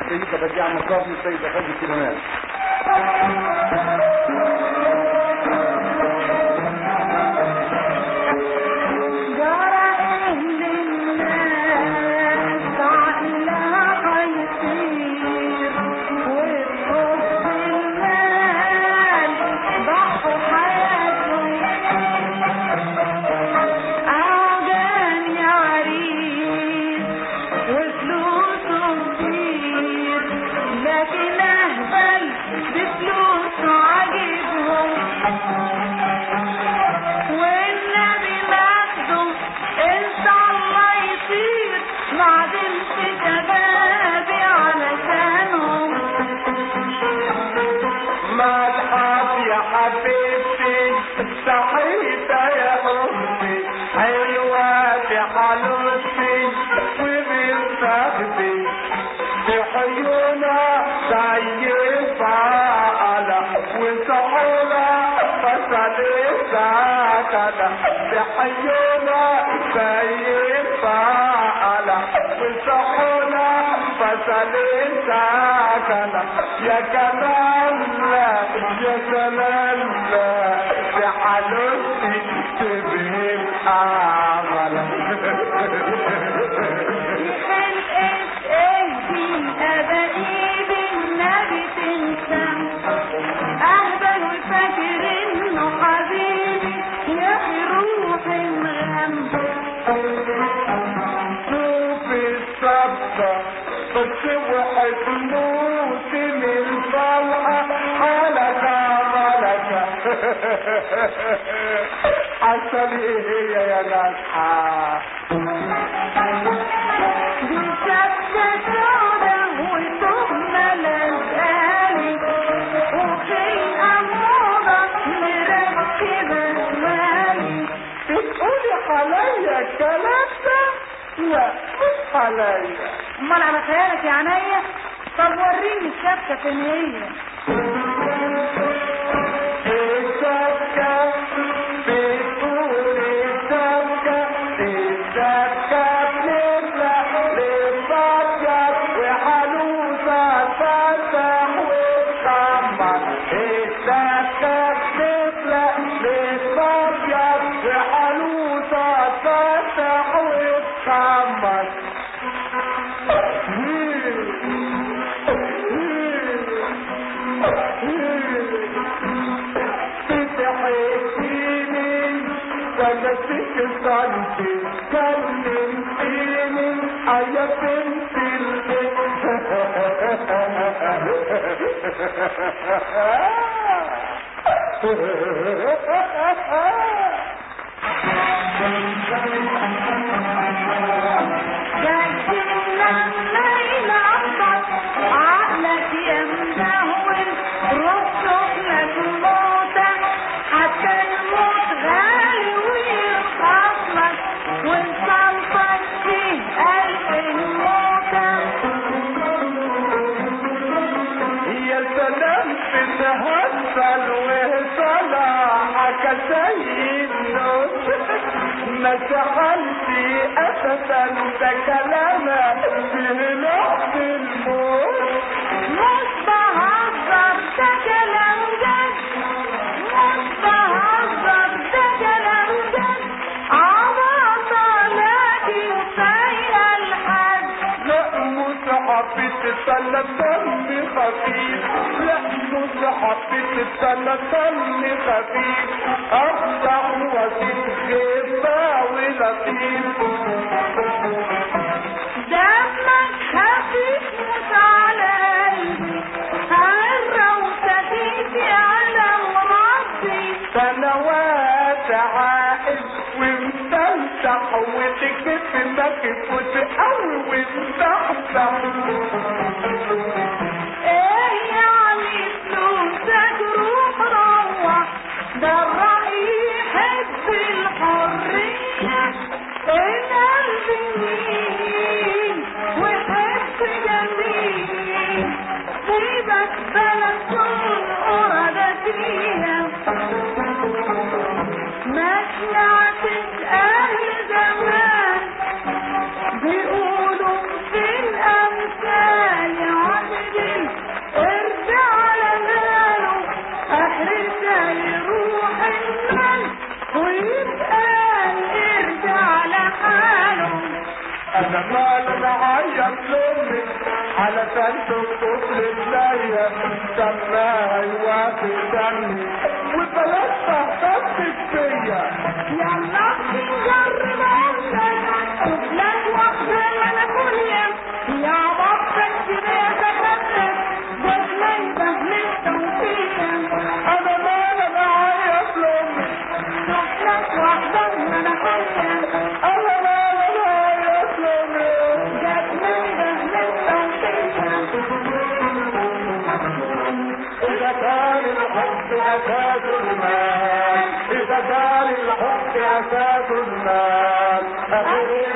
إنك بديع مصافي السيد أخذ الكلمات. بحيونا سيد فعلا وصحونا فسلين ساكنا يا كلام لا يا سلام لا بحلوتي تبهي عملا وحد موسم الفرحة حالك ملكة حسن ايه يا ناس دي شبكة سودة وثم لازالي وفي أمورة مركبة مالي بتقولي عليا الكلام ده؟ لا مش عليا. امال على خيالك يا عينيا؟ طب وريني الشبكة فين هي؟ الشبكة بتقول الشبكة بتطلع للفجر وحلوسة تفتح وتخمر الشبكة بتطلع للفجر وحلوسة تفتح وتخمر ولسك صنفي كلمتيني يا بنت عقلك يمدهول ربطك لك موتة حتى الموت غالي ويرخصلك وانصلتك فيه 1000 موتة. يا سلام في تهزل وصلاحك سيد نوت ما سحلتي اساسا ده كلامك في لحظة الموت. مش بهزر ده كلام جد مش بهزر ده كلام جد عبطالاتي وفايقة الحد. لا مصحفي تتسلى دم خفيف لا مصحفي تتسلى دم خفيف افتح وزيد غيبة ولطيف دمك خفيف مش على قلبي هرة وسكيتي على مرضي. سنوات عائد ومستمتع وتكتب مكف وتقوي وتحتح ايه يعني فلوسك روح روح ده الرأي يحب الحرية القلب مين ويحب جميل سيبك بلد كل قرى فيها ما سمعتش اهل زمان انا مال معايا بلومي علشان تكتب للناية سماها يوافي دمي وبلاش تهتفك فيا. يلا نجرب عندك وبلاش واحدة انا كل يوم يا بطل كده تخدك بطليبة للتوفيق. انا مال معايا بلومي بلاش واحدة انا كل يوم انا مال معايا بلومي بطليبة للتوفيق. إذا كان الحب أساس المال إذا كان الحب أساس المال